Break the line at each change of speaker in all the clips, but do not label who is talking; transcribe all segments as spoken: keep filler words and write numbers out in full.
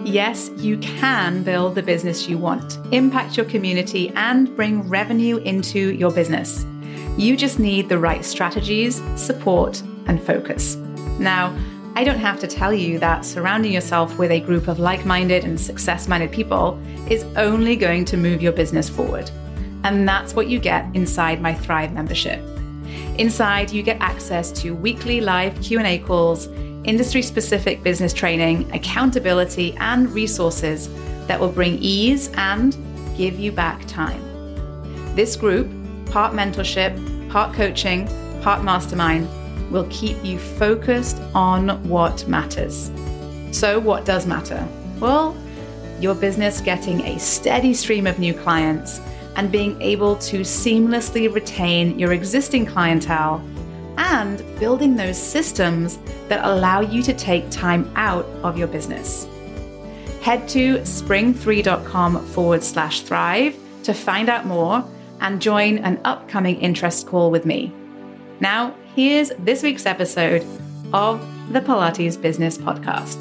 Yes, you can build the business you want, impact your community, and bring revenue into your business. You just need the right strategies, support, and focus. Now, I don't have to tell you that surrounding yourself with a group of like-minded and success-minded people is only going to move your business forward. And that's what you get inside my Thrive membership. Inside, you get access to weekly live Q and A calls, industry-specific business training, accountability, and resources that will bring ease and give you back time. This group, part mentorship, part coaching, part mastermind, will keep you focused on what matters. So what does matter? Well, your business getting a steady stream of new clients and being able to seamlessly retain your existing clientele and building those systems that allow you to take time out of your business. Head to spring3.com forward slash thrive to find out more and join an upcoming interest call with me. Now, here's this week's episode of the Pilates Business Podcast.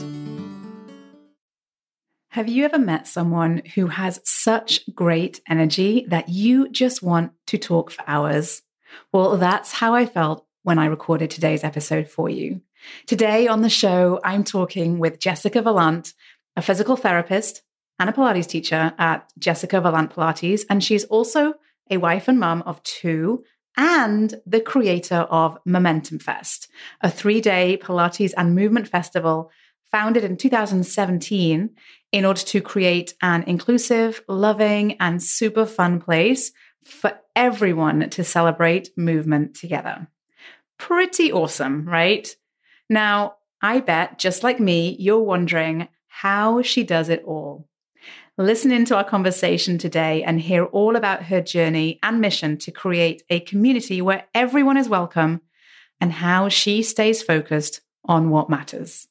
Have you ever met someone who has such great energy that you just want to talk for hours? Well, that's how I felt when I recorded today's episode for you. Today on the show, I'm talking with Jessica Vallant, a physical therapist and a Pilates teacher at Jessica Vallant Pilates, and she's also a wife and mum of two and the creator of Momentum Fest, a three-day Pilates and movement festival founded in two thousand seventeen in order to create an inclusive, loving, and super fun place for everyone to celebrate movement together. Pretty awesome, right? Now, I bet, just like me, you're wondering how she does it all. Listen into our conversation today and hear all about her journey and mission to create a community where everyone is welcome and how she stays focused on what matters.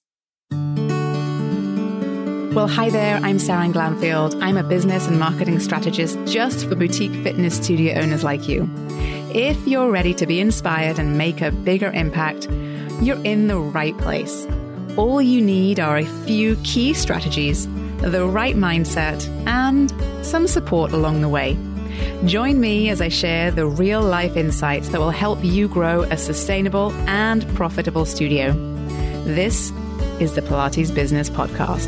Well, hi there, I'm Sarah Glanfield. I'm a business and marketing strategist just for boutique fitness studio owners like you. If you're ready to be inspired and make a bigger impact, you're in the right place. All you need are a few key strategies, the right mindset, and some support along the way. Join me as I share the real-life insights that will help you grow a sustainable and profitable studio. This is the Pilates Business Podcast.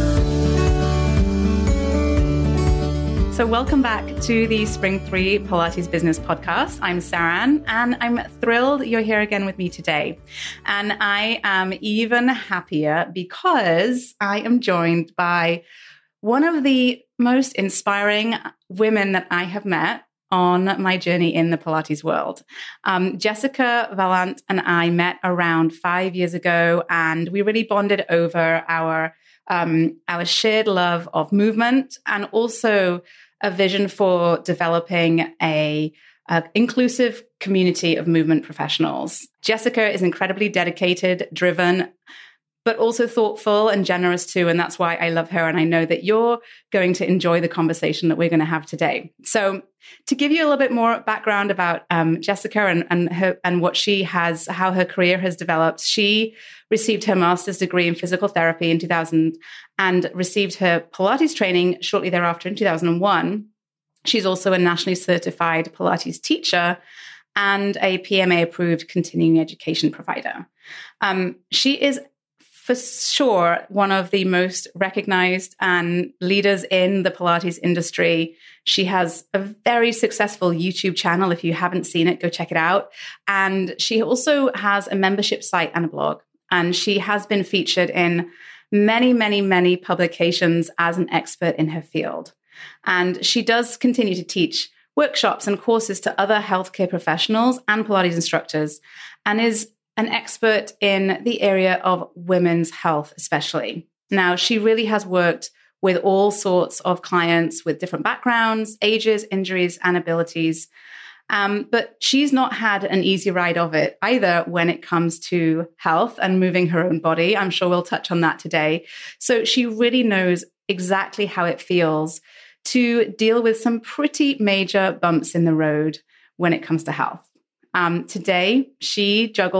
So welcome back to the Spring three Pilates Business Podcast. I'm Saran, and I'm thrilled you're here again with me today. And I am even happier because I am joined by one of the most inspiring women that I have met on my journey in the Pilates world. Um, Jessica Vallant and I met around five years ago, and we really bonded over our um, our shared love of movement and also a vision for developing a, a inclusive community of movement professionals. Jessica is incredibly dedicated, driven, but also thoughtful and generous too. And that's why I love her. And I know that you're going to enjoy the conversation that we're going to have today. So to give you a little bit more background about um, Jessica and, and her and what she has, how her career has developed, she received her master's degree in physical therapy in two thousand and received her Pilates training shortly thereafter in two thousand one. She's also a nationally certified Pilates teacher and a P M A-approved continuing education provider. Um, she is for sure one of the most recognized and leaders in the Pilates industry. She has a very successful YouTube channel. If you haven't seen it, go check it out. And she also has a membership site and a blog. And she has been featured in many, many, many publications as an expert in her field. And she does continue to teach workshops and courses to other healthcare professionals and Pilates instructors, and is an expert in the area of women's health, especially. Now, she really has worked with all sorts of clients with different backgrounds, ages, injuries, and abilities. Um, but she's not had an easy ride of it either when it comes to health and moving her own body. I'm sure we'll touch on that today. So she really knows exactly how it feels to deal with some pretty major bumps in the road when it comes to health. Um, today, she juggles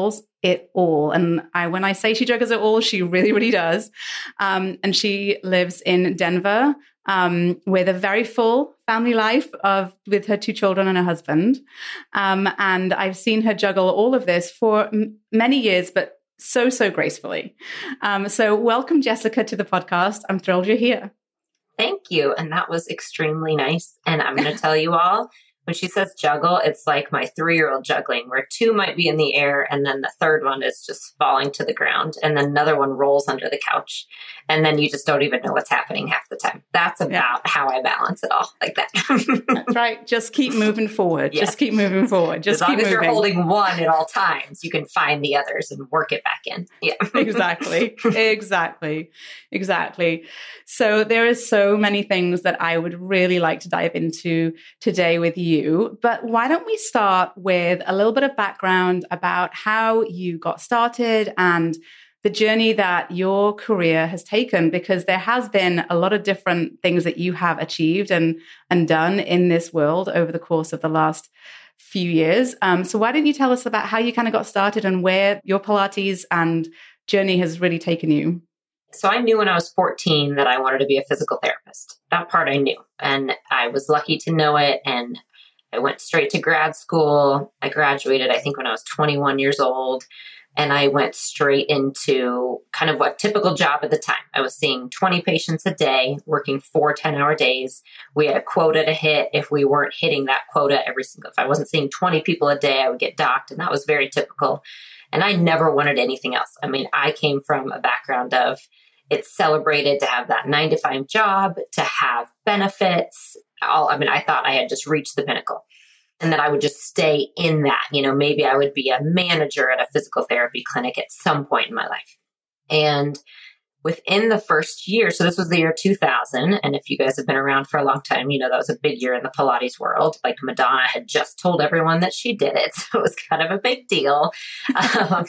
it all. And I, when I say she juggles it all, she really, really does. Um, and she lives in Denver um, with a very full family life of with her two children and her husband. Um, and I've seen her juggle all of this for m- many years, but so, so gracefully. Um, so welcome, Jessica, to the podcast. I'm thrilled you're here.
Thank you. And that was extremely nice. And I'm going to tell you all, when she says juggle, it's like my three-year-old juggling, where two might be in the air and then the third one is just falling to the ground. And then another one rolls under the couch. And then you just don't even know what's happening half the time. That's about yeah. how I balance it all, like that.
That's right. Just keep moving forward. Yes. Just keep moving forward. Just
as long
keep
as
moving.
You're holding one at all times, you can find the others and work it back in. Yeah.
Exactly. Exactly. Exactly. So there are so many things that I would really like to dive into today with you. You, but why don't we start with a little bit of background about how you got started and the journey that your career has taken, because there has been a lot of different things that you have achieved and, and done in this world over the course of the last few years. Um, so why don't you tell us about how you kind of got started and where your Pilates and journey has really taken you?
So I knew when I was fourteen that I wanted to be a physical therapist. That part I knew, and I was lucky to know it. And I went straight to grad school. I graduated, I think, when I was twenty-one years old. And I went straight into kind of what typical job at the time. I was seeing twenty patients a day, working four ten-hour days. We had a quota to hit. If we weren't hitting that quota every single, if I wasn't seeing twenty people a day, I would get docked. And that was very typical. And I never wanted anything else. I mean, I came from a background of it's celebrated to have that nine to five job, to have benefits. All, I mean, I thought I had just reached the pinnacle and that I would just stay in that. You know, maybe I would be a manager at a physical therapy clinic at some point in my life. And within the first year, so this was the year two thousand. And if you guys have been around for a long time, you know, that was a big year in the Pilates world. Like Madonna had just told everyone that she did it. So it was kind of a big deal. Um,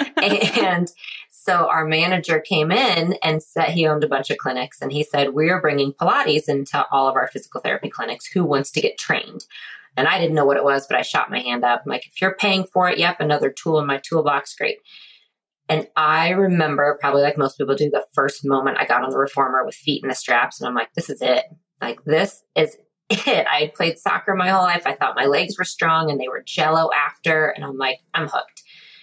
and So our manager came in and said he owned a bunch of clinics, and he said, we're bringing Pilates into all of our physical therapy clinics. Who wants to get trained? And I didn't know what it was, but I shot my hand up. I'm like, if you're paying for it, yep, another tool in my toolbox, great. And I remember, probably like most people do, the first moment I got on the reformer with feet in the straps, and I'm like, this is it. Like, this is it. I had played soccer my whole life. I thought my legs were strong and they were jello after. And I'm like, I'm hooked.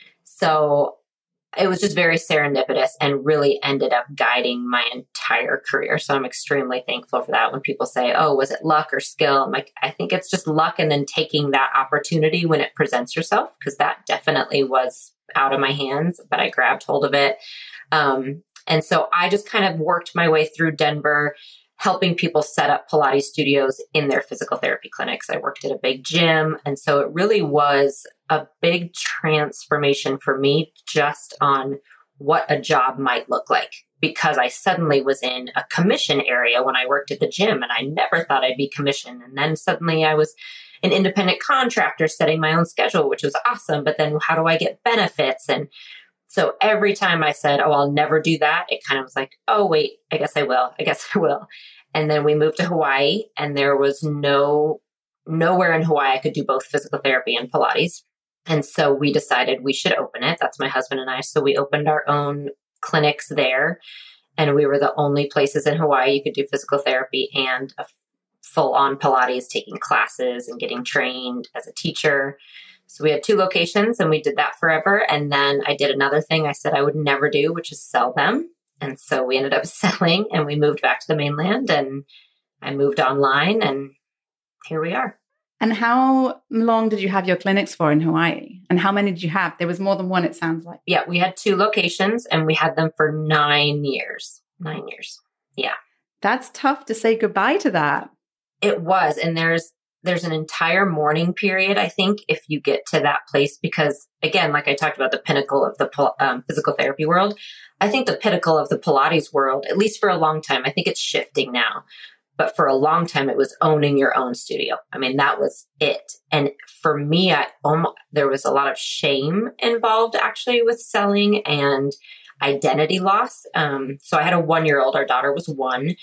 So it was just very serendipitous and really ended up guiding my entire career. So I'm extremely thankful for that. When people say, oh, was it luck or skill? I'm like, I think it's just luck, and then taking that opportunity when it presents yourself, because that definitely was out of my hands, but I grabbed hold of it. Um, and so I just kind of worked my way through Denver, helping people set up Pilates studios in their physical therapy clinics. I worked at a big gym. And so it really was a big transformation for me just on what a job might look like, because I suddenly was in a commission area when I worked at the gym, and I never thought I'd be commissioned. And then suddenly I was an independent contractor setting my own schedule, which was awesome. But then how do I get benefits? And so every time I said, oh, I'll never do that, it kind of was like, oh, wait, I guess I will. I guess I will. And then we moved to Hawaii, and there was no, nowhere in Hawaii I could do both physical therapy and Pilates. And so we decided we should open it. That's my husband and I. So we opened our own clinics there, and we were the only places in Hawaii you could do physical therapy and a full-on Pilates, taking classes and getting trained as a teacher. So we had two locations, and we did that forever. And then I did another thing I said I would never do, which is sell them. And so we ended up selling, and we moved back to the mainland, and I moved online, and here we are.
And how long did you have your clinics for in Hawaii? And how many did you have? There was more than one, it sounds like.
Yeah, we had two locations, and we had them for nine years. Nine years. Yeah.
That's tough to say goodbye to that.
It was. And there's there's an entire mourning period, I think, if you get to that place, because again, like I talked about the pinnacle of the um, physical therapy world, I think the pinnacle of the Pilates world, at least for a long time, I think it's shifting now. But for a long time, it was owning your own studio. I mean, that was it. And for me, I almost, there was a lot of shame involved actually with selling and identity loss. Um, so I had a one-year-old, our daughter was one.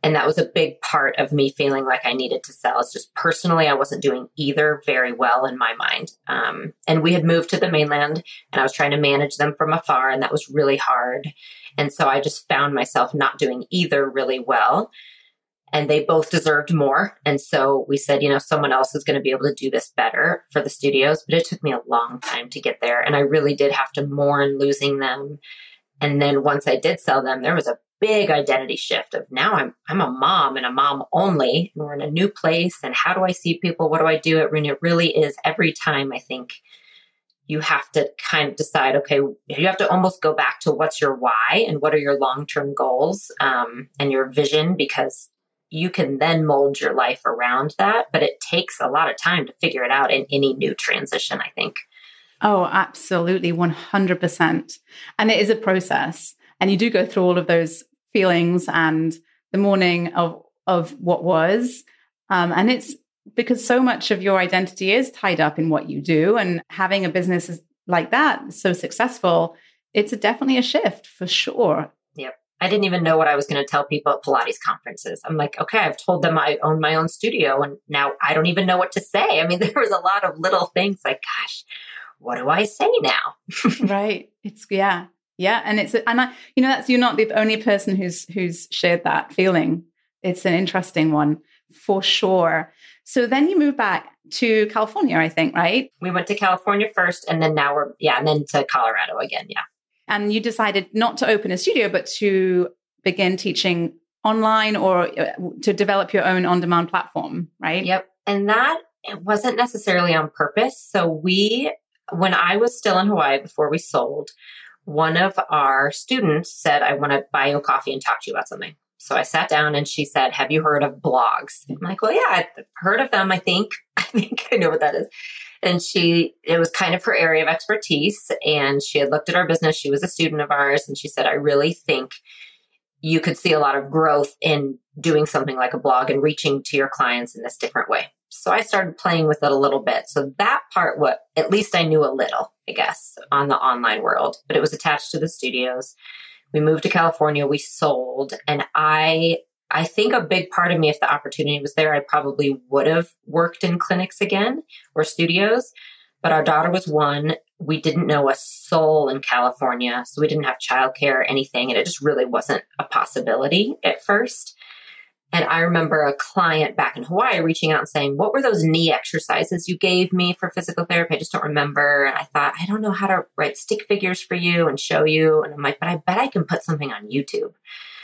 And that was a big part of me feeling like I needed to sell. It's just personally, I wasn't doing either very well in my mind. Um, and we had moved to the mainland and I was trying to manage them from afar, and that was really hard. And so I just found myself not doing either really well. And they both deserved more. And so we said, you know, someone else is going to be able to do this better for the studios. But it took me a long time to get there. And I really did have to mourn losing them. And then once I did sell them, there was a big identity shift of now I'm I'm a mom and a mom only. And we're in a new place. And how do I see people? What do I do? It, it really is every time I think you have to kind of decide, okay, you have to almost go back to what's your why and what are your long-term goals um, and your vision, because you can then mold your life around that. But it takes a lot of time to figure it out in any new transition, I think.
Oh, absolutely. one hundred percent. And it is a process. And you do go through all of those feelings and the mourning of, of what was. Um, and it's because so much of your identity is tied up in what you do, and having a business like that, so successful, it's a, definitely a shift for sure.
Yep. I didn't even know what I was going to tell people at Pilates conferences. I'm like, okay, I've told them I own my own studio and now I don't even know what to say. I mean, there was a lot of little things like, gosh, what do I say now?
Right. It's, yeah. Yeah. And it's, and I, you know, that's, you're not the only person who's, who's shared that feeling. It's an interesting one for sure. So then you moved back to California, I think, right?
We went to California first and then now we're, yeah, and then to Colorado again. Yeah.
And you decided not to open a studio, but to begin teaching online or to develop your own on-demand platform, right?
Yep. And that, it wasn't necessarily on purpose. So we, when I was still in Hawaii before we sold, one of our students said, I want to buy you a coffee and talk to you about something. So I sat down and she said, have you heard of blogs? I'm like, well, yeah, I've heard of them. I think, I think I know what that is. And she, it was kind of her area of expertise. And she had looked at our business. She was a student of ours. And she said, I really think you could see a lot of growth in doing something like a blog and reaching to your clients in this different way. So I started playing with it a little bit. So that part, what at least I knew a little, I guess, on the online world, but it was attached to the studios. We moved to California, we sold, and I I think a big part of me, if the opportunity was there, I probably would have worked in clinics again or studios. But our daughter was one. We didn't know a soul in California, so we didn't have childcare or anything, and it just really wasn't a possibility at first. And I remember a client back in Hawaii reaching out and saying, what were those knee exercises you gave me for physical therapy? I just don't remember. And I thought, I don't know how to write stick figures for you and show you. And I'm like, but I bet I can put something on YouTube.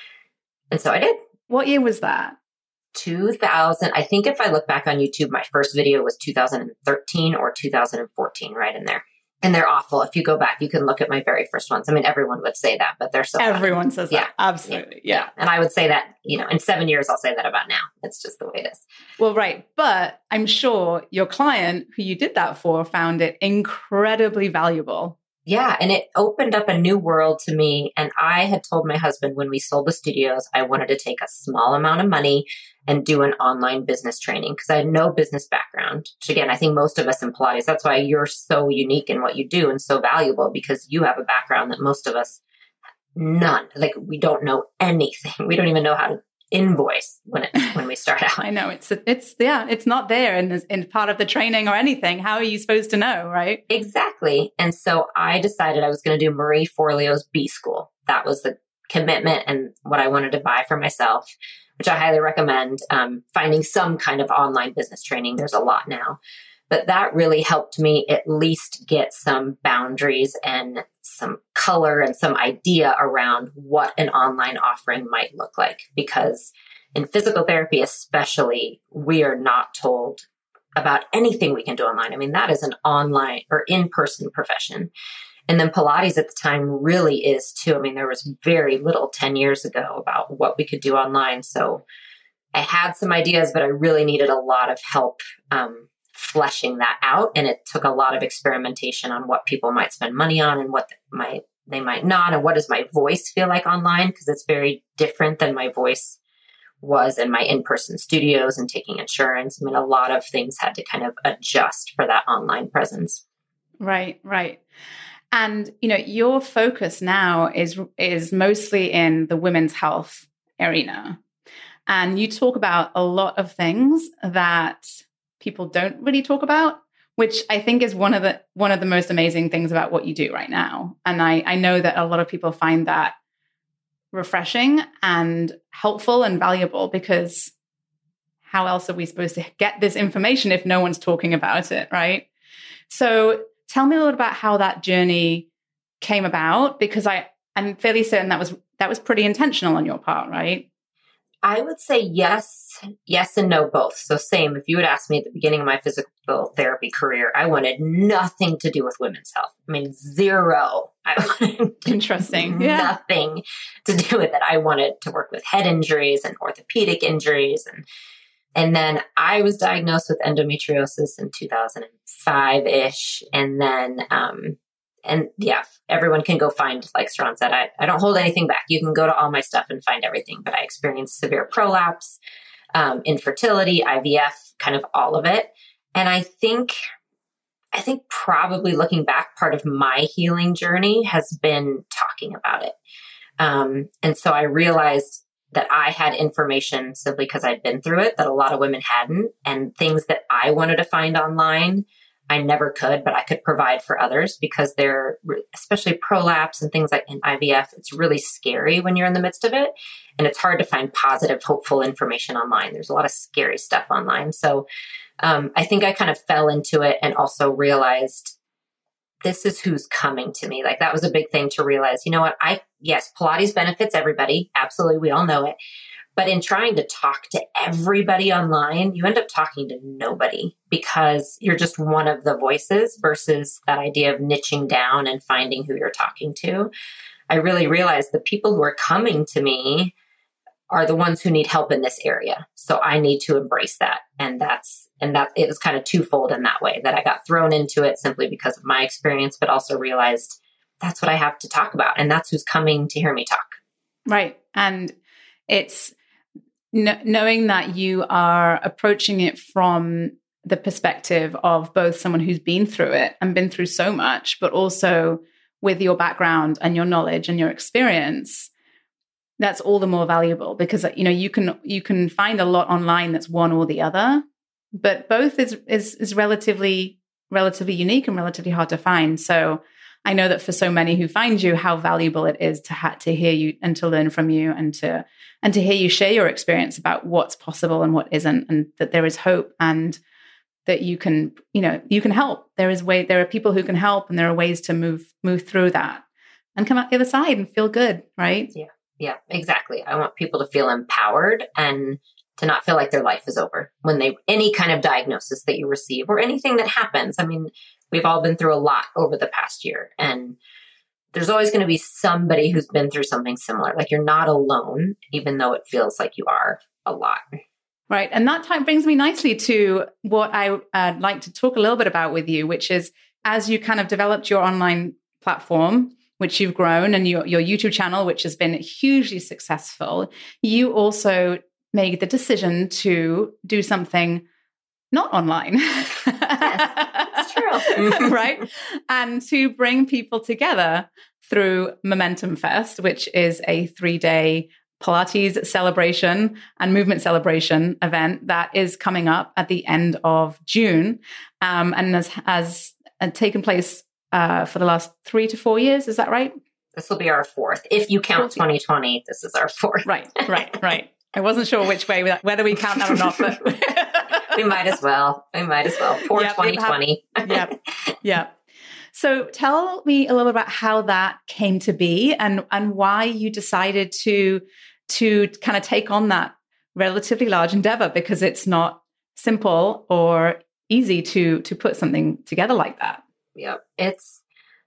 And so I did.
What year was that?
two thousand. I think if I look back on YouTube, my first video was two thousand thirteen or two thousand fourteen, right in there. And they're awful. If you go back, you can look at my very first ones. I mean, everyone would say that, but they're so
Everyone
fun.
says
yeah.
that. Absolutely. Yeah.
yeah. And I would say that, you know, in seven years, I'll say that about now. It's just the way it is.
Well, right. But I'm sure your client who you did that for found it incredibly valuable.
Yeah. And it opened up a new world to me. And I had told my husband when we sold the studios, I wanted to take a small amount of money and do an online business training because I had no business background. Which again, I think most of us in Pilates, that's why you're so unique in what you do and so valuable, because you have a background that most of us, none, like we don't know anything. We don't even know how to invoice when it, when we start out.
I know it's, it's, yeah, it's not there in, in part of the training or anything. How are you supposed to know? Right.
Exactly. And so I decided I was going to do Marie Forleo's B School. That was the commitment and what I wanted to buy for myself, which I highly recommend. Um, finding some kind of online business training. There's a lot now, but that really helped me at least get some boundaries and some color and some idea around what an online offering might look like. Because in physical therapy, especially, we are not told about anything we can do online. I mean, that is an online or in-person profession. And then Pilates at the time really is too. I mean, there was very little ten years ago about what we could do online. So I had some ideas, but I really needed a lot of help um, fleshing that out. And it took a lot of experimentation on what people might spend money on and what might they might not. And what does my voice feel like online? Because it's very different than my voice was in my in-person studios and taking insurance. I mean, a lot of things had to kind of adjust for that online presence.
Right, right. And, you know, your focus now is is mostly in the women's health arena. And you talk about a lot of things that people don't really talk about, which I think is one of the one of the most amazing things about what you do right now. And I, I know that a lot of people find that refreshing and helpful and valuable, because how else are we supposed to get this information if no one's talking about it, right? So tell me a little about how that journey came about, because I, I'm fairly certain that was that was pretty intentional on your part, right?
I would say yes, yes and no both. So same, if you would ask me at the beginning of my physical therapy career, I wanted nothing to do with women's health. I mean, zero. I wanted
Interesting.
nothing yeah. to do with it. I wanted to work with head injuries and orthopedic injuries. And, and then I was diagnosed with endometriosis in two thousand five-ish. And then, um, and yeah, everyone can go find, like Saran said, I, I don't hold anything back. You can go to all my stuff and find everything, but I experienced severe prolapse, um, infertility, I V F, kind of all of it. And I think, I think probably looking back, part of my healing journey has been talking about it. Um, and so I realized that I had information simply because I'd been through it that a lot of women hadn't, and things that I wanted to find online I never could, but I could provide for others, because they're, especially prolapse and things like in I V F, it's really scary when you're in the midst of it. And it's hard to find positive, hopeful information online. There's a lot of scary stuff online. So um, I think I kind of fell into it and also realized this is who's coming to me. Like that was a big thing to realize, you know what? I, yes, Pilates benefits everybody. Absolutely. We all know it. But in trying to talk to everybody online, you end up talking to nobody, because you're just one of the voices versus that idea of niching down and finding who you're talking to. I really realized the people who are coming to me are the ones who need help in this area. So I need to embrace that. And that's, and that it was kind of twofold in that way, that I got thrown into it simply because of my experience, but also realized that's what I have to talk about. And that's who's coming to hear me talk.
Right. And it's, knowing that you are approaching it from the perspective of both someone who's been through it and been through so much, but also with your background and your knowledge and your experience, that's all the more valuable, because, you know, you can, you can find a lot online that's one or the other, but both is, is, is relatively, relatively unique and relatively hard to find. So I know that for so many who find you, how valuable it is to ha- to hear you and to learn from you, and to and to hear you share your experience about what's possible and what isn't, and that there is hope, and that you can, you know, you can help. There is way there are people who can help, and there are ways to move move through that and come out the other side and feel good, right?
Yeah, yeah, exactly. I want people to feel empowered and to not feel like their life is over when they any kind of diagnosis that you receive or anything that happens. I mean, we've all been through a lot over the past year, and there's always going to be somebody who's been through something similar. Like you're not alone, even though it feels like you are a lot.
Right. And that time brings me nicely to what I would uh, like to talk a little bit about with you, which is as you kind of developed your online platform, which you've grown, and your, your YouTube channel, which has been hugely successful, you also made the decision to do something not online.
Yes, that's true.
Right? And to bring people together through Momentum Fest, which is a three-day Pilates celebration and movement celebration event that is coming up at the end of June, um, and has, has uh, taken place uh, for the last three to four years. Is that right?
This will be our fourth. If you count twenty twenty, this is our fourth.
Right, right, right. I wasn't sure which way, whether we count that or not, but
we might as well. We might as well. Poor yep, twenty twenty.
Yep. Yep. So tell me a little about how that came to be, and, and why you decided to, to kind of take on that relatively large endeavor, because it's not simple or easy to, to put something together like that.
Yep. It's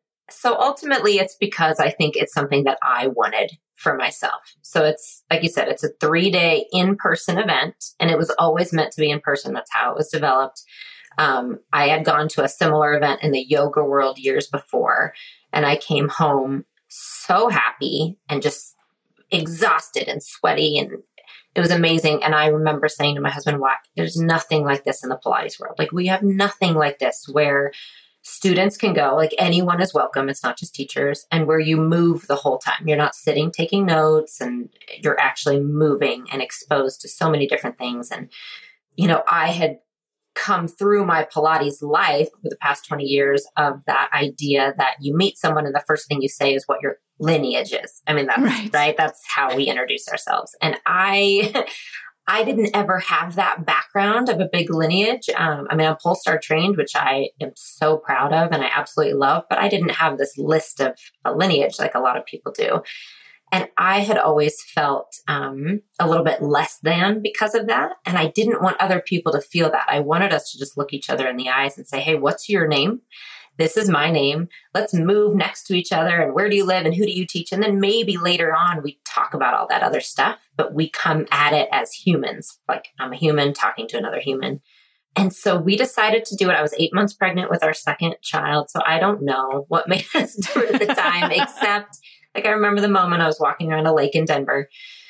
so ultimately it's because I think it's something that I wanted for myself. So it's, like you said, it's a three day in-person event, and it was always meant to be in person. That's how it was developed. Um, I had gone to a similar event in the yoga world years before, and I came home so happy and just exhausted and sweaty, and it was amazing. And I remember saying to my husband, "Why there's nothing like this in the Pilates world. Like we have nothing like this where students can go, like anyone is welcome. It's not just teachers, and where you move the whole time. You're not sitting, taking notes, and you're actually moving and exposed to so many different things. And, you know, I had come through my Pilates life for the past twenty years of that idea that you meet someone and the first thing you say is what your lineage is. I mean, that's right. right? That's how we introduce ourselves. And I, I didn't ever have that background of a big lineage. Um, I mean, I'm Polestar trained, which I am so proud of and I absolutely love, but I didn't have this list of a lineage like a lot of people do. And I had always felt um, a little bit less than because of that. And I didn't want other people to feel that. I wanted us to just look each other in the eyes and say, hey, what's your name? This is my name. Let's move next to each other. And where do you live? And who do you teach? And then maybe later on, we talk about all that other stuff, but we come at it as humans. Like I'm a human talking to another human. And so we decided to do it. I was eight months pregnant with our second child. So I don't know what made us do it at the time, except like I remember the moment I was walking around a lake in Denver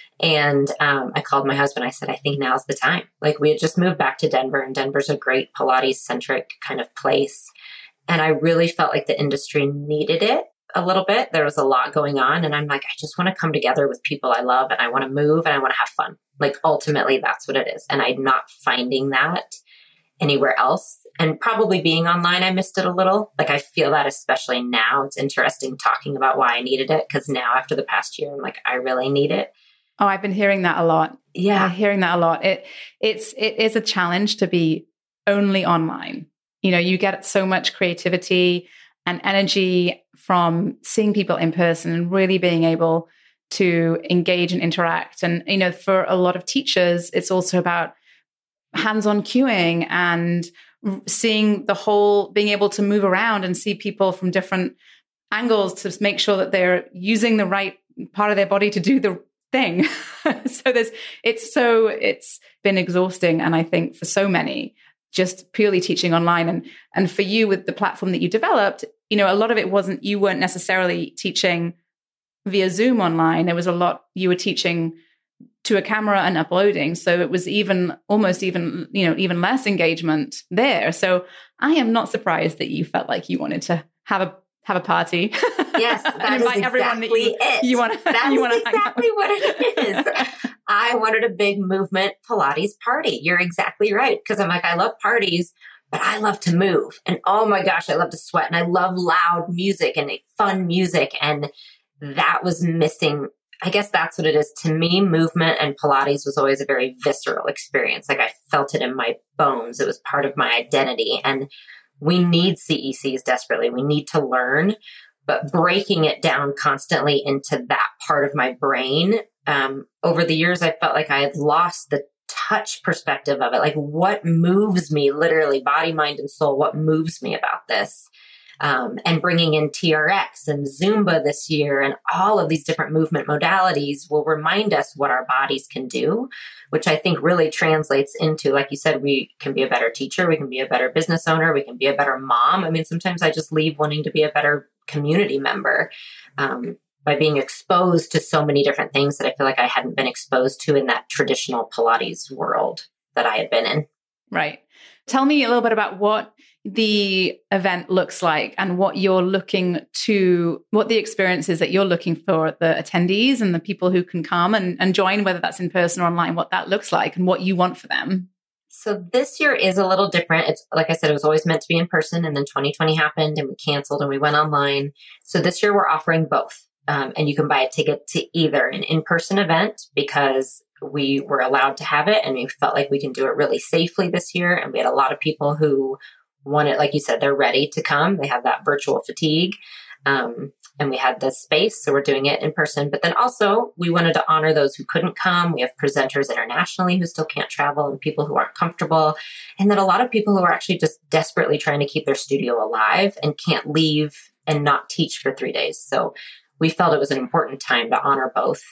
and um, I called my husband. I said, I think now's the time. Like we had just moved back to Denver and Denver's a great Pilates centric kind of place. And I really felt like the industry needed it a little bit. There was a lot going on. And I'm like, I just want to come together with people I love and I want to move and I want to have fun. Like ultimately that's what it is. And I'm not finding that anywhere else. And probably being online, I missed it a little. Like I feel that especially now. It's interesting talking about why I needed it. Because now after the past year, I'm like, I really need it.
Oh, I've been hearing that a lot.
Yeah.
I'm hearing that a lot. It it's it is a challenge to be only online. You know, you get so much creativity and energy from seeing people in person and really being able to engage and interact. And, you know, for a lot of teachers, it's also about hands-on cueing and seeing the whole, being able to move around and see people from different angles to make sure that they're using the right part of their body to do the thing. So there's, it's so, it's been exhausting. And I think for so many, just purely teaching online. And, and for you with the platform that you developed, you know, a lot of it wasn't, you weren't necessarily teaching via Zoom online. There was a lot, you were teaching to a camera and uploading. So it was even almost even, you know, even less engagement there. So I am not surprised that you felt like you wanted to have a have a party.
Yes, that
and invite
is
everyone
exactly
that you,
it.
you want to
That
you
is
want to
exactly what it is. I wanted a big movement Pilates party. You're exactly right. Because I'm like, I love parties, but I love to move. And oh my gosh, I love to sweat. And I love loud music and fun music. And that was missing. I guess that's what it is. To me, movement and Pilates was always a very visceral experience. Like I felt it in my bones. It was part of my identity. And we need C E Cs desperately. We need to learn, but breaking it down constantly into that part of my brain. Um, over the years, I felt like I had lost the touch perspective of it. Like what moves me, literally body, mind, and soul, what moves me about this? Um, and bringing in T R X and Zumba this year and all of these different movement modalities will remind us what our bodies can do, which I think really translates into, like you said, we can be a better teacher. We can be a better business owner. We can be a better mom. I mean, sometimes I just leave wanting to be a better community member um, by being exposed to so many different things that I feel like I hadn't been exposed to in that traditional Pilates world that I had been in.
Right. Tell me a little bit about what the event looks like and what you're looking to, what the experience is that you're looking for the attendees and the people who can come and, and join, whether that's in person or online, what that looks like and what you want for them.
So this year is a little different. It's like I said, it was always meant to be in person, and then twenty twenty happened and we canceled and we went online. So this year we're offering both. Um, and you can buy a ticket to either an in-person event because we were allowed to have it and we felt like we can do it really safely this year. And we had a lot of people who wanted, like you said, they're ready to come. They have that virtual fatigue. Um, and we had the space. So we're doing it in person. But then also we wanted to honor those who couldn't come. We have presenters internationally who still can't travel and people who aren't comfortable. And then a lot of people who are actually just desperately trying to keep their studio alive and can't leave and not teach for three days. So we felt it was an important time to honor both.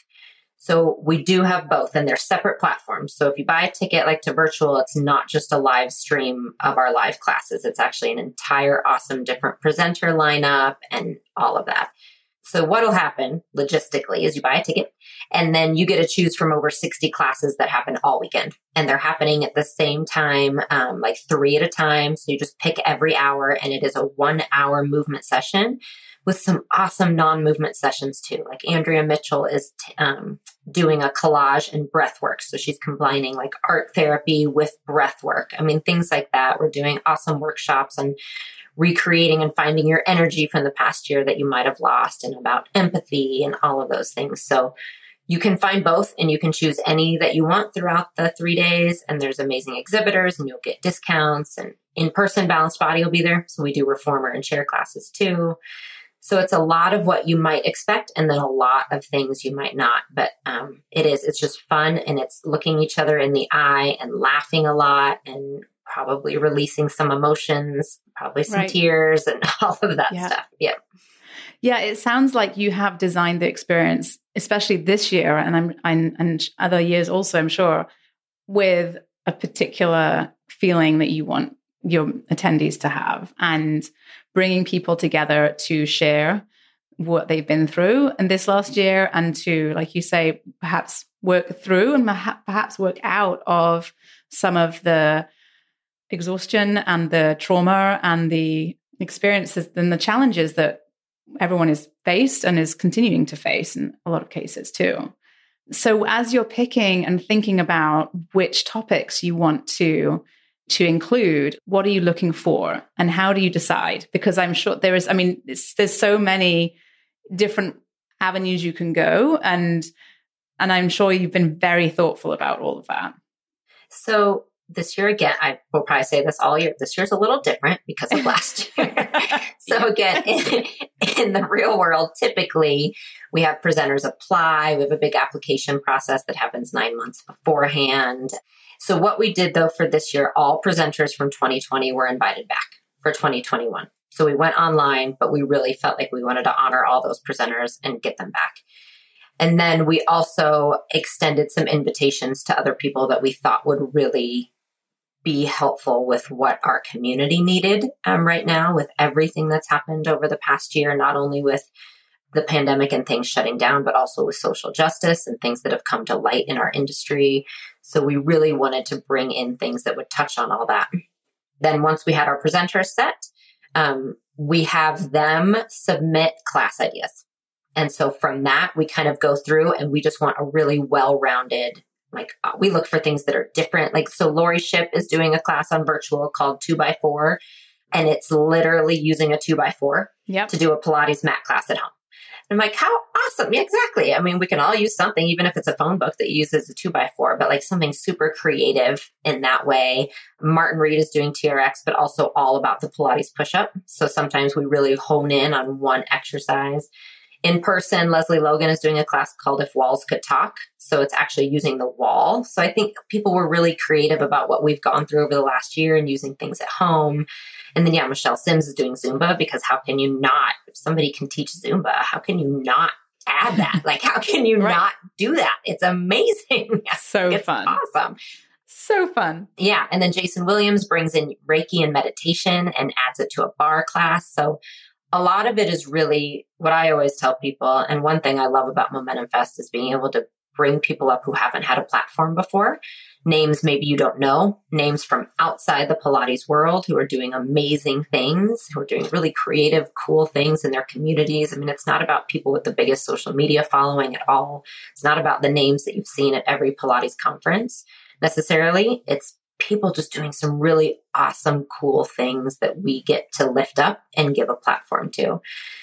So we do have both, and they're separate platforms. So if you buy a ticket like to virtual, it's not just a live stream of our live classes. It's actually an entire awesome different presenter lineup and all of that. So what'll happen logistically is you buy a ticket and then you get to choose from over sixty classes that happen all weekend. And they're happening at the same time, um, like three at a time. So you just pick every hour and it is a one hour movement session with some awesome non-movement sessions too. Like Andrea Mitchell is t- um, doing a collage and breath work. So she's combining like art therapy with breath work. I mean, things like that. We're doing awesome workshops on recreating and finding your energy from the past year that you might have lost, and about empathy and all of those things. So you can find both and you can choose any that you want throughout the three days. And there's amazing exhibitors and you'll get discounts, and in-person Balanced Body will be there. So we do reformer and chair classes too. So it's a lot of what you might expect and then a lot of things you might not. But um, it is, it's just fun, and it's looking each other in the eye and laughing a lot and probably releasing some emotions, probably some right. tears and all of that yeah. stuff. Yeah.
Yeah. It sounds like you have designed the experience, especially this year, and I'm, I'm and other years also, I'm sure, with a particular feeling that you want your attendees to have, and bringing people together to share what they've been through in this last year, and to, like you say, perhaps work through and perhaps work out of some of the exhaustion and the trauma and the experiences and the challenges that everyone is faced and is continuing to face in a lot of cases too. So as you're picking and thinking about which topics you want to to include, what are you looking for and how do you decide? Because I'm sure there is, I mean, there's so many different avenues you can go, and and I'm sure you've been very thoughtful about all of that.
So this year, again, I will probably say this all year, this year's a little different because of last year. So again, in, in the real world, typically we have presenters apply. We have a big application process that happens nine months beforehand. So what we did though for this year, all presenters from twenty twenty were invited back for twenty twenty-one. So we went online, but we really felt like we wanted to honor all those presenters and get them back. And then we also extended some invitations to other people that we thought would really be helpful with what our community needed um, right now, with everything that's happened over the past year, not only with the pandemic and things shutting down, but also with social justice and things that have come to light in our industry. So we really wanted to bring in things that would touch on all that. Then once we had our presenters set, um, we have them submit class ideas. And so from that, we kind of go through and we just want a really well-rounded, like uh, we look for things that are different. Like, so Lori Ship is doing a class on virtual called two by four, and it's literally using a two by four yep. to do a Pilates mat class at home. And I'm like, how awesome. Yeah, exactly. I mean, we can all use something, even if it's a phone book that uses a two by four, but like something super creative in that way. Martin Reed is doing T R X, but also all about the Pilates push-up. So sometimes we really hone in on one exercise. In person, Leslie Logan is doing a class called If Walls Could Talk. So it's actually using the wall. So I think people were really creative about what we've gone through over the last year and using things at home. And then, yeah, Michelle Sims is doing Zumba, because how can you not, if somebody can teach Zumba, how can you not add that? Like, how can you right. not do that? It's amazing.
So
it's
fun.
Awesome.
So fun.
Yeah. And then Jason Williams brings in Reiki and meditation and adds it to a bar class. So a lot of it is really what I always tell people. And one thing I love about Momentum Fest is being able to bring people up who haven't had a platform before. Names maybe you don't know, names from outside the Pilates world who are doing amazing things, who are doing really creative, cool things in their communities. I mean, it's not about people with the biggest social media following at all. It's not about the names that you've seen at every Pilates conference necessarily. It's people just doing some really awesome, cool things that we get to lift up and give a platform to.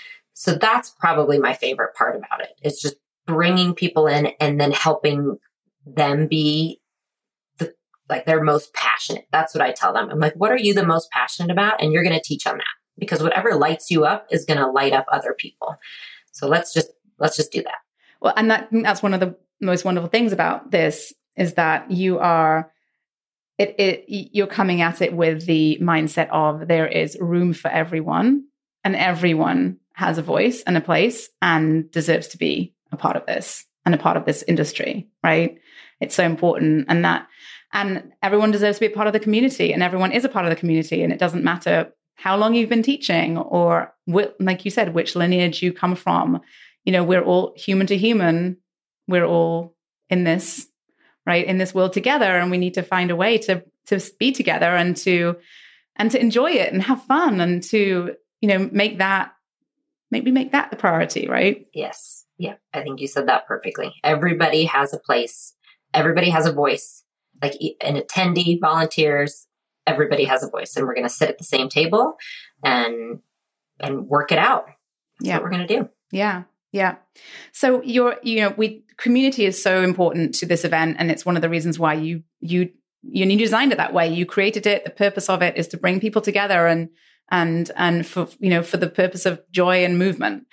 So that's probably my favorite part about it. It's just bringing people in and then helping them be the, like their most passionate. That's what I tell them. I'm like, what are you the most passionate about? And you're going to teach on that, because whatever lights you up is going to light up other people. So let's just, let's just do that.
Well, and that, that's one of the most wonderful things about this is that you are It, it, you're coming at it with the mindset of there is room for everyone, and everyone has a voice and a place and deserves to be a part of this and a part of this industry, right? It's so important. And that, and everyone deserves to be a part of the community, and everyone is a part of the community. And it doesn't matter how long you've been teaching, or wh- like you said, which lineage you come from. You know, we're all human to human. We're all in this, right, in this world together, and we need to find a way to to be together and to and to enjoy it and have fun and to, you know, make that maybe make that the priority, right?
Yes. Yeah. I think you said that perfectly. Everybody has a place. Everybody has a voice. Like an attendee, volunteers, everybody has a voice, and we're going to sit at the same table and and work it out. That's
yeah.
what we're going to do.
Yeah. Yeah. So your, you know, we community is so important to this event, and it's one of the reasons why you you you designed it that way. You created it. The purpose of it is to bring people together and and and for you know for the purpose of joy and movement.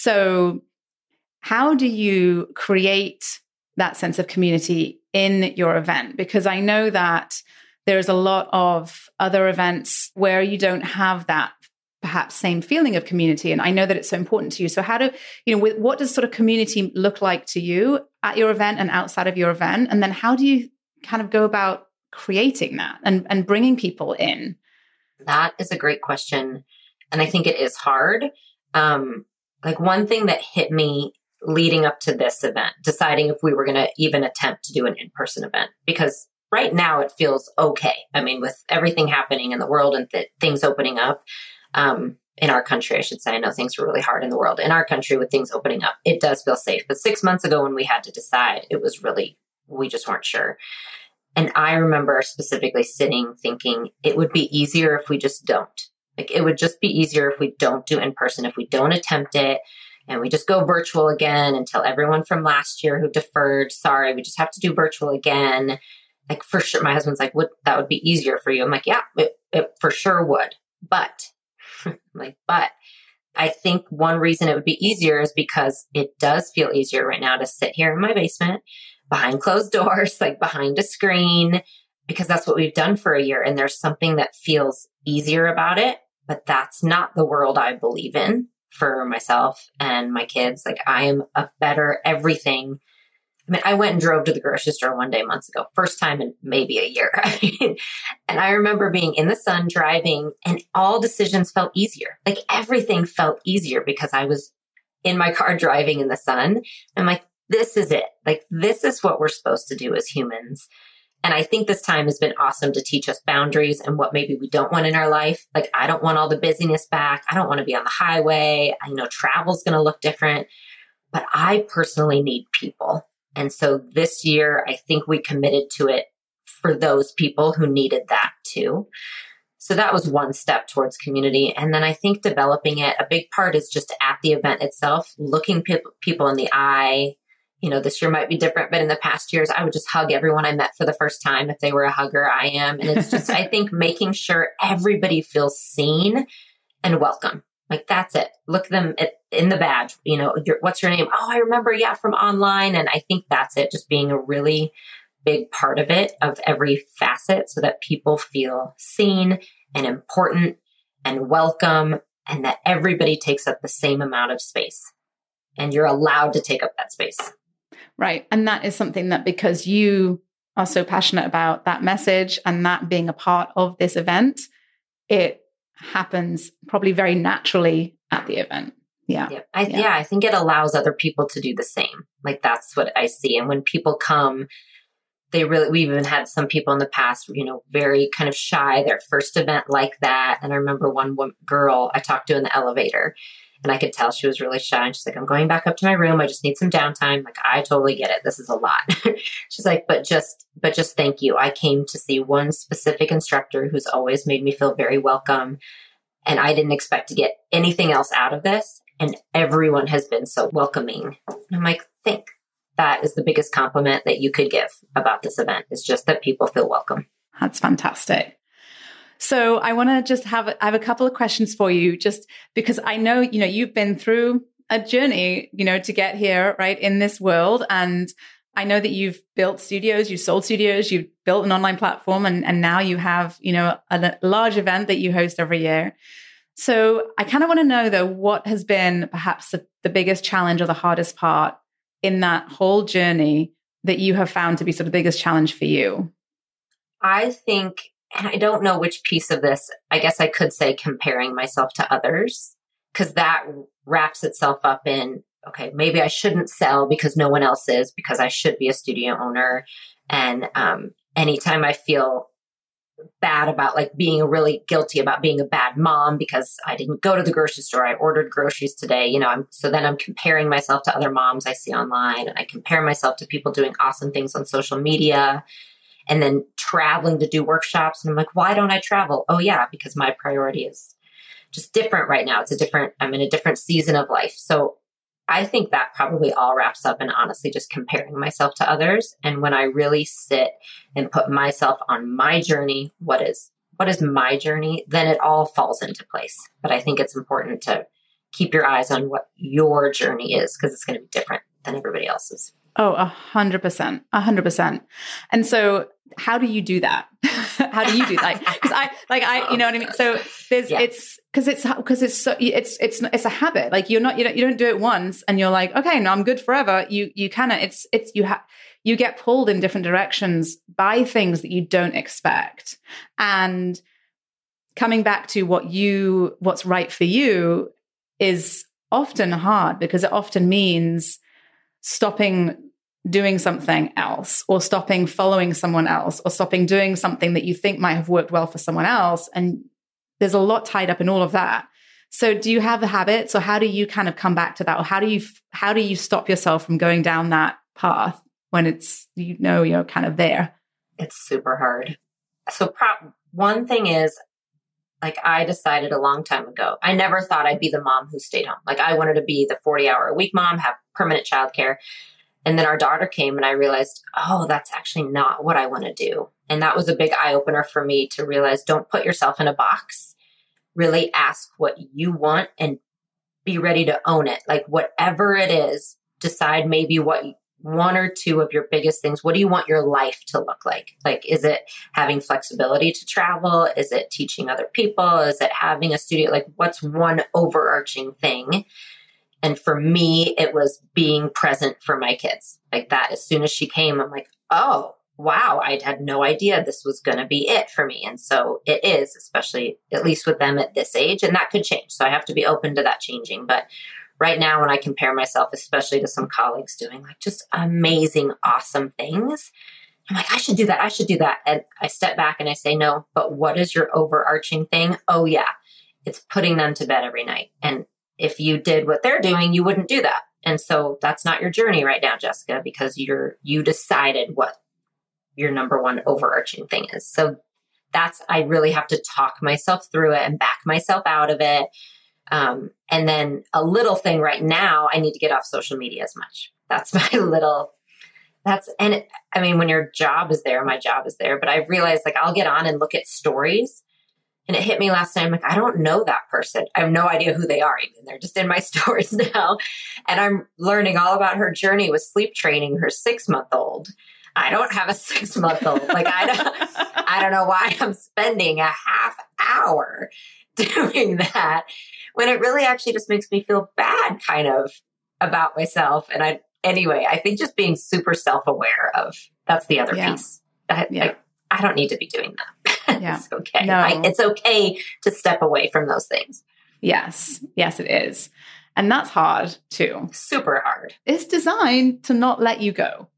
So how do you create that sense of community in your event? Because I know that there's a lot of other events where you don't have that perhaps same feeling of community. And I know that it's so important to you. So how do, you know, what does sort of community look like to you at your event and outside of your event? And then how do you kind of go about creating that and, and bringing people in?
That is a great question. And I think it is hard. Um, like one thing that hit me leading up to this event, deciding if we were going to even attempt to do an in-person event, because right now it feels okay. I mean, with everything happening in the world and th- things opening up, um, in our country, I should say, I know things were really hard in the world. In our country, with things opening up, it does feel safe. But six months ago when we had to decide, it was really, we just weren't sure. And I remember specifically sitting thinking it would be easier if we just don't. Like it would just be easier if we don't do in person, if we don't attempt it and we just go virtual again and tell everyone from last year who deferred, sorry, we just have to do virtual again. Like for sure, my husband's like, would that would be easier for you? I'm like, yeah, it, it for sure would. But I'm like, but I think one reason it would be easier is because it does feel easier right now to sit here in my basement behind closed doors, like behind a screen, because that's what we've done for a year. And there's something that feels easier about it, but that's not the world I believe in for myself and my kids. Like I am a better everything. I mean, I went and drove to the grocery store one day months ago, first time in maybe a year. I mean, and I remember being in the sun driving and all decisions felt easier. Like everything felt easier because I was in my car driving in the sun. I'm like, this is it. Like, this is what we're supposed to do as humans. And I think this time has been awesome to teach us boundaries and what maybe we don't want in our life. Like, I don't want all the busyness back. I don't want to be on the highway. I know travel's going to look different, but I personally need people. And so this year, I think we committed to it for those people who needed that too. So that was one step towards community. And then I think developing it, a big part is just at the event itself, looking pe- people in the eye. You know, this year might be different, but in the past years, I would just hug everyone I met for the first time. If they were a hugger, I am. And it's just, I think making sure everybody feels seen and welcome. Like, that's it. Look them at, in the badge, you know, your, what's your name? Oh, I remember. Yeah. From online. And I think that's it. Just being a really big part of it, of every facet, so that people feel seen and important and welcome, and that everybody takes up the same amount of space and you're allowed to take up that space.
Right. And that is something that, because you are so passionate about that message and that being a part of this event, it happens probably very naturally at the event. Yeah.
Yeah. I,
yeah.
yeah. I think it allows other people to do the same. Like, that's what I see. And when people come, they really, we've even had some people in the past, you know, very kind of shy, their first event like that. And I remember one, one girl I talked to in the elevator, and I could tell she was really shy. And she's like, I'm going back up to my room. I just need some downtime. Like, I totally get it. This is a lot. She's like, but just, but just thank you. I came to see one specific instructor who's always made me feel very welcome. And I didn't expect to get anything else out of this. And everyone has been so welcoming. And I'm like, think that is the biggest compliment that you could give about this event. It's just that people feel welcome.
That's fantastic. So I want to just have, I have a couple of questions for you, just because I know, you know, you've been through a journey, you know, to get here, right, in this world. And I know that you've built studios, you've sold studios, you've built an online platform, and, and now you have, you know, a large event that you host every year. So I kind of want to know, though, what has been perhaps the, the biggest challenge or the hardest part in that whole journey that you have found to be sort of the biggest challenge for you?
I think and I don't know which piece of this, I guess I could say comparing myself to others, because that wraps itself up in, okay, maybe I shouldn't sell because no one else is, because I should be a studio owner. And um, anytime I feel bad about like being really guilty about being a bad mom because I didn't go to the grocery store, I ordered groceries today, you know, I'm, so then I'm comparing myself to other moms I see online, and I compare myself to people doing awesome things on social media, and then traveling to do workshops. And I'm like, why don't I travel? Oh yeah, because my priority is just different right now. It's a different, I'm in a different season of life. So I think that probably all wraps up in honestly just comparing myself to others. And when I really sit and put myself on my journey, what is, what is my journey, then it all falls into place. But I think it's important to keep your eyes on what your journey is, because it's going to be different than everybody else's.
Oh, a hundred percent, a hundred percent. And so how do you do that? How do you do that? Because I, like, I, you know what I mean? So there's, yeah. it's, cause it's, cause it's so, it's, it's, it's a habit. Like you're not, you don't, you don't do it once and you're like, okay, no, I'm good forever. You, you kind of, it's, it's, you have, you get pulled in different directions by things that you don't expect. And coming back to what you, what's right for you is often hard, because it often means stopping doing something else, or stopping following someone else, or stopping doing something that you think might have worked well for someone else. And there's a lot tied up in all of that. So do you have the habits, or how do you kind of come back to that? Or how do you, how do you stop yourself from going down that path when it's, you know, you're kind of there?
It's super hard. So pro- one thing is, like, I decided a long time ago, I never thought I'd be the mom who stayed home. Like, I wanted to be the forty hour a week mom, have permanent childcare. And then our daughter came and I realized, oh, that's actually not what I want to do. And that was a big eye opener for me to realize, don't put yourself in a box. Really ask what you want and be ready to own it. Like, whatever it is, decide maybe what one or two of your biggest things. What do you want your life to look like? Like, is it having flexibility to travel? Is it teaching other people? Is it having a studio? Like, what's one overarching thing? And for me, it was being present for my kids. Like that, as soon as she came, I'm like, oh, wow, I had no idea this was going to be it for me. And so it is, especially at least with them at this age, and that could change. So I have to be open to that changing. But right now, when I compare myself, especially to some colleagues doing like just amazing, awesome things, I'm like, I should do that. I should do that. And I step back and I say, no, but what is your overarching thing? Oh yeah, it's putting them to bed every night. And if you did what they're doing, you wouldn't do that. And so that's not your journey right now, Jessica, because you're, you decided what your number one overarching thing is. So that's, I really have to talk myself through it and back myself out of it. Um, and then a little thing right now, I need to get off social media as much. That's my little, that's, and it, I mean, when your job is there, my job is there, but I've realized like I'll get on and look at stories. And it hit me last night. I'm like, I don't know that person. I have no idea who they are even. They're just in my stories now. And I'm learning all about her journey with sleep training her six month old. I don't have a six month old. Like, I don't, I don't know why I'm spending a half hour doing that when it really actually just makes me feel bad kind of about myself. And I, anyway, I think just being super self-aware of, that's the other yeah. piece. I, yeah. I, I don't need to be doing that. Yeah. It's okay.
No.
I, it's okay to step away from those things.
Yes. Yes, it is. And that's hard too.
Super hard.
It's designed to not let you go.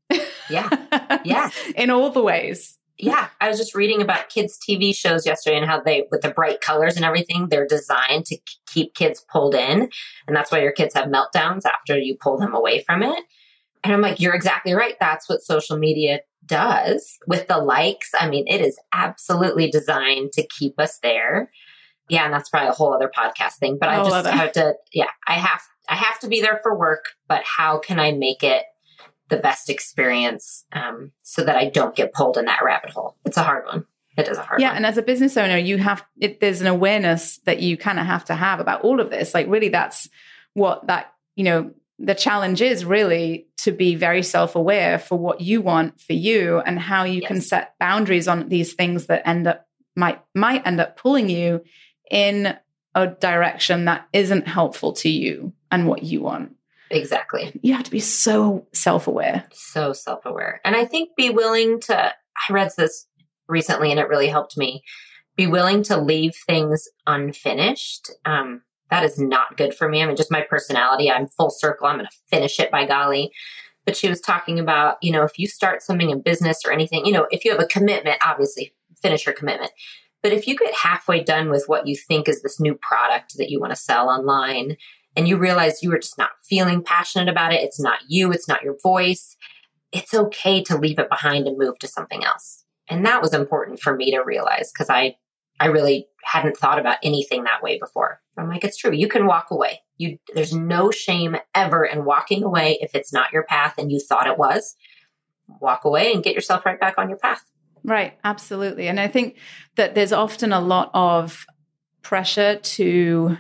Yeah. Yeah.
In all the ways.
Yeah. I was just reading about kids' T V shows yesterday and how they, with the bright colors and everything, they're designed to keep kids pulled in. And that's why your kids have meltdowns after you pull them away from it. And I'm like, you're exactly right. That's what social media does with the likes. I mean, it is absolutely designed to keep us there. Yeah. And that's probably a whole other podcast thing, but I, I just have to, yeah, I have, I have to be there for work, but how can I make it the best experience um, so that I don't get pulled in that rabbit hole? It's a hard one. It is a hard
yeah,
one.
And as a business owner, you have, it, there's an awareness that you kind of have to have about all of this. Like really that's what that, you know, the challenge is really to be very self-aware for what you want for you and how you yes. can set boundaries on these things that end up might might end up pulling you in a direction that isn't helpful to you and what you want.
Exactly.
You have to be so self-aware.
So self-aware. And I think be willing to, I read this recently, and it really helped me. Be willing to leave things unfinished. Um, that is not good for me. I mean, just my personality. I'm full circle. I'm going to finish it, by golly. But she was talking about, you know, if you start something in business or anything, you know, if you have a commitment, obviously finish your commitment. But if you get halfway done with what you think is this new product that you want to sell online, and you realize you are just not feeling passionate about it, it's not you, it's not your voice, it's okay to leave it behind and move to something else. And that was important for me to realize, because I, I really hadn't thought about anything that way before. I'm like, it's true. You can walk away. You, there's no shame ever in walking away if it's not your path and you thought it was. Walk away and get yourself right back on your path.
Right. Absolutely. And I think that there's often a lot of pressure to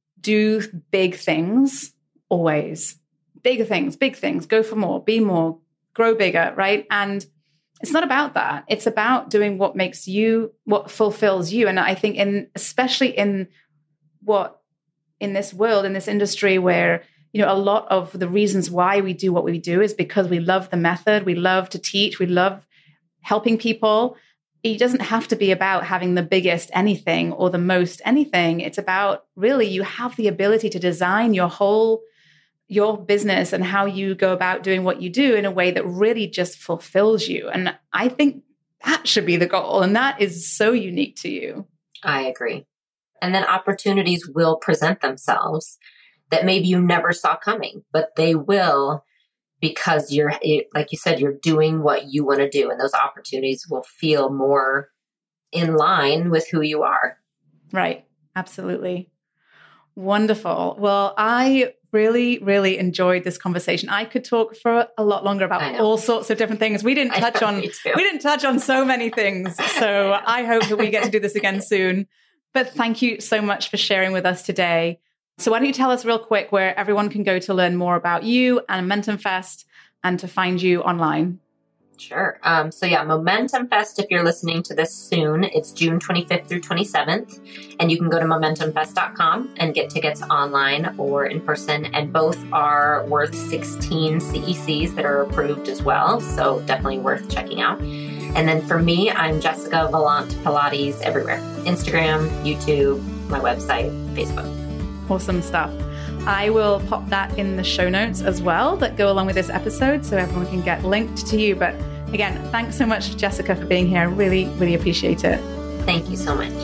do big things always. Bigger things, big things, go for more, be more, grow bigger, right? And it's not about that. It's about doing what makes you, what fulfills you. And I think in, especially in what, in this world, in this industry where, you know, a lot of the reasons why we do what we do is because we love the method, we love to teach, we love helping people. It doesn't have to be about having the biggest anything or the most anything. It's about really, you have the ability to design your whole, your business and how you go about doing what you do in a way that really just fulfills you. And I think that should be the goal. And that is so unique to you.
I agree. And then opportunities will present themselves that maybe you never saw coming, but they will, because you're, like you said, you're doing what you want to do. And those opportunities will feel more in line with who you are.
Right. Absolutely. Wonderful. Well, I really, really enjoyed this conversation. I could talk for a lot longer about all sorts of different things. We didn't touch on, we didn't touch on so many things. So I, I hope that we get to do this again soon. But thank you so much for sharing with us today. So why don't you tell us real quick where everyone can go to learn more about you and Momentum Fest and to find you online?
Sure. Um, so yeah, Momentum Fest, if you're listening to this soon, it's June twenty-fifth through twenty-seventh. And you can go to momentum fest dot com and get tickets online or in person. And both are worth sixteen C E Cs that are approved as well. So definitely worth checking out. And then for me, I'm Jessica Vallant Pilates everywhere. Instagram, YouTube, my website, Facebook.
Awesome stuff. I will pop that in the show notes as well that go along with this episode so everyone can get linked to you. But again, thanks so much, Jessica, for being here. Really, really appreciate it.
Thank you so much.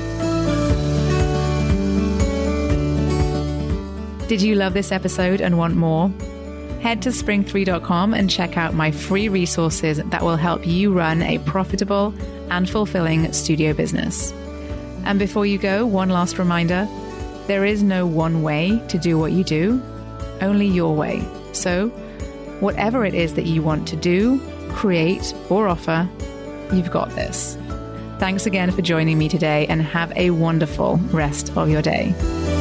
Did you love this episode and want more? Head to spring three dot com and check out my free resources that will help you run a profitable and fulfilling studio business. And before you go, one last reminder. There is no one way to do what you do, only your way. So whatever it is that you want to do, create, or offer, you've got this. Thanks again for joining me today and have a wonderful rest of your day.